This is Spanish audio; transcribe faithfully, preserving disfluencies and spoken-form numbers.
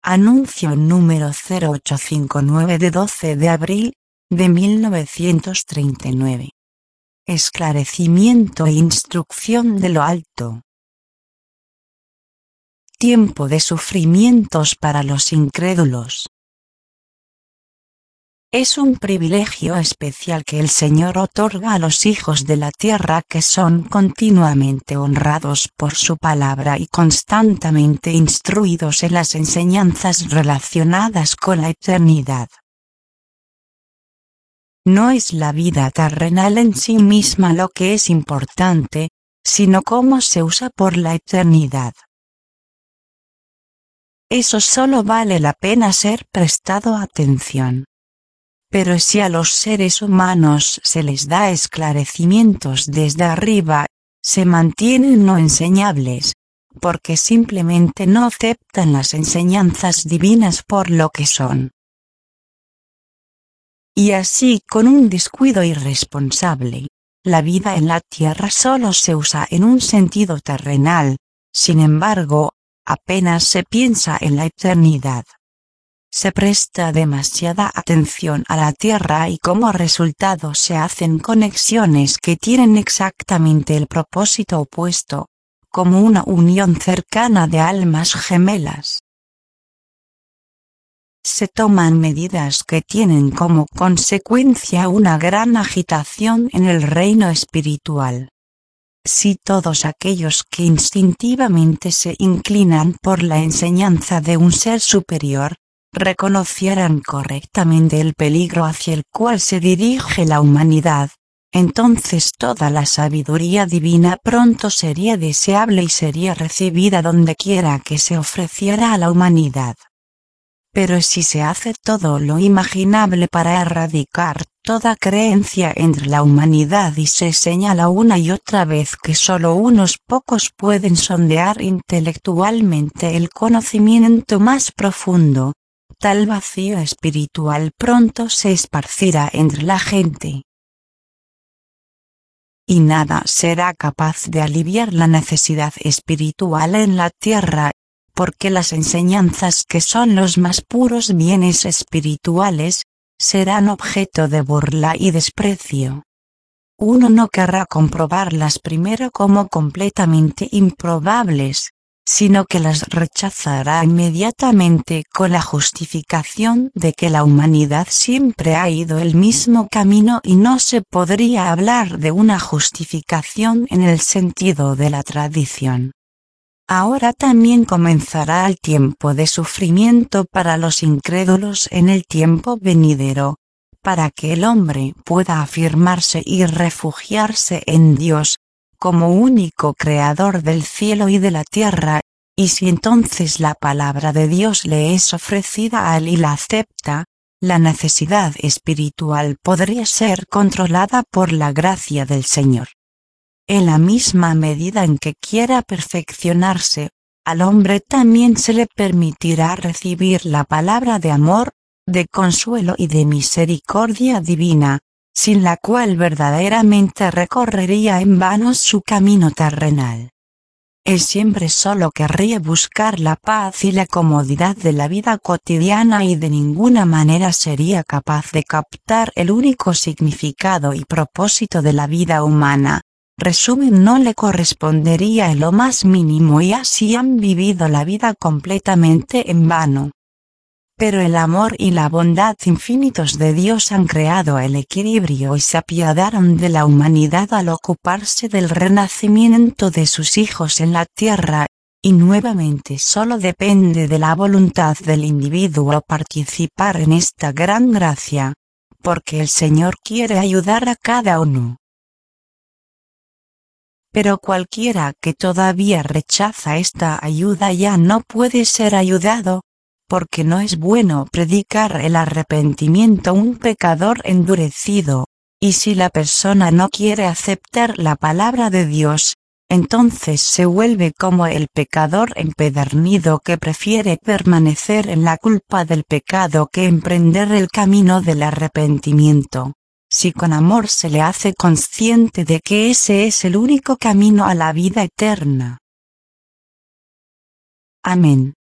Anuncio número cero ocho cinco nueve de doce de abril de mil novecientos treinta y nueve. Esclarecimiento e instrucción de lo alto. Tiempo de sufrimientos para los incrédulos. Es un privilegio especial que el Señor otorga a los hijos de la tierra que son continuamente honrados por su palabra y constantemente instruidos en las enseñanzas relacionadas con la eternidad. No es la vida terrenal en sí misma lo que es importante, sino cómo se usa por la eternidad. Eso solo vale la pena ser prestado atención. Pero si a los seres humanos se les da esclarecimientos desde arriba, se mantienen no enseñables, porque simplemente no aceptan las enseñanzas divinas por lo que son. Y así, con un descuido irresponsable, la vida en la tierra solo se usa en un sentido terrenal, sin embargo, apenas se piensa en la eternidad. Se presta demasiada atención a la tierra y como resultado se hacen conexiones que tienen exactamente el propósito opuesto, como una unión cercana de almas gemelas. Se toman medidas que tienen como consecuencia una gran agitación en el reino espiritual. Si todos aquellos que instintivamente se inclinan por la enseñanza de un ser superior, reconocieran correctamente el peligro hacia el cual se dirige la humanidad, entonces toda la sabiduría divina pronto sería deseable y sería recibida donde quiera que se ofreciera a la humanidad. Pero si se hace todo lo imaginable para erradicar toda creencia entre la humanidad y se señala una y otra vez que solo unos pocos pueden sondear intelectualmente el conocimiento más profundo, tal vacío espiritual pronto se esparcirá entre la gente. Y nada será capaz de aliviar la necesidad espiritual en la tierra, porque las enseñanzas que son los más puros bienes espirituales, serán objeto de burla y desprecio. Uno no querrá comprobarlas primero como completamente improbables, sino que las rechazará inmediatamente con la justificación de que la humanidad siempre ha ido el mismo camino y no se podría hablar de una justificación en el sentido de la tradición. Ahora también comenzará el tiempo de sufrimiento para los incrédulos en el tiempo venidero, para que el hombre pueda afirmarse y refugiarse en Dios, como único creador del cielo y de la tierra, y si entonces la palabra de Dios le es ofrecida a él y la acepta, la necesidad espiritual podría ser controlada por la gracia del Señor. En la misma medida en que quiera perfeccionarse, al hombre también se le permitirá recibir la palabra de amor, de consuelo y de misericordia divina, sin la cual verdaderamente recorrería en vano su camino terrenal. Él siempre solo querría buscar la paz y la comodidad de la vida cotidiana y de ninguna manera sería capaz de captar el único significado y propósito de la vida humana. Resumen, no le correspondería en lo más mínimo y así han vivido la vida completamente en vano. Pero el amor y la bondad infinitos de Dios han creado el equilibrio y se apiadaron de la humanidad al ocuparse del renacimiento de sus hijos en la tierra, y nuevamente solo depende de la voluntad del individuo participar en esta gran gracia, porque el Señor quiere ayudar a cada uno. Pero cualquiera que todavía rechaza esta ayuda ya no puede ser ayudado, porque no es bueno predicar el arrepentimiento a un pecador endurecido, y si la persona no quiere aceptar la palabra de Dios, entonces se vuelve como el pecador empedernido que prefiere permanecer en la culpa del pecado que emprender el camino del arrepentimiento. Si con amor se le hace consciente de que ese es el único camino a la vida eterna. Amén.